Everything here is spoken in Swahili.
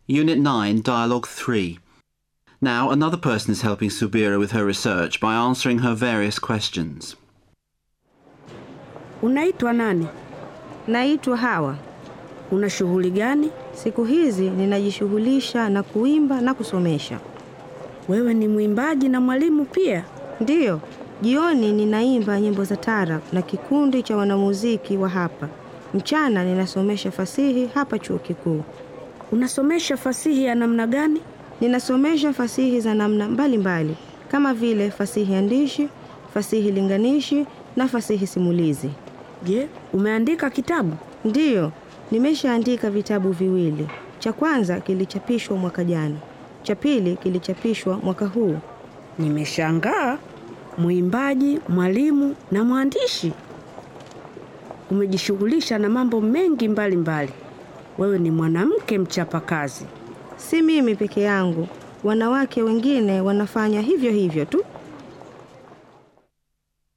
Unit 9, Dialogue 3. Now, another person is helping Subira with her research by answering her various questions. Unaitwa nani? Naitwa Hawa. Una shughuli gani? Siku hizi ninajishughulisha na kuimba na kusomesha. Wewe ni mwimbaji na mwalimu pia? Ndiyo, jioni ninaimba nyimbo za taarab na kikundi cha wanamuziki wa hapa. Mchana ninasomesha fasihi hapa chuo kikuu. Unasomesha fasihi ya namna gani? Ninasomesha fasihi za namna mbalimbali, kama vile fasihi andishi, fasihi linganishi na fasihi simulizi. Je, umeandika kitabu? Ndiyo, nimeshaandika vitabu viwili. Cha kwanza kilichapishwa mwaka jana. Cha pili kilichapishwa mwaka huu. Nimeshangaa, mwimbaji, mwalimu na mwandishi. Umejishughulisha na mambo mengi mbalimbali. Wewe ni mwanamke mchapakazi. Si mimi peke yangu, wanawake wengine wanafanya hivyo hivyo tu.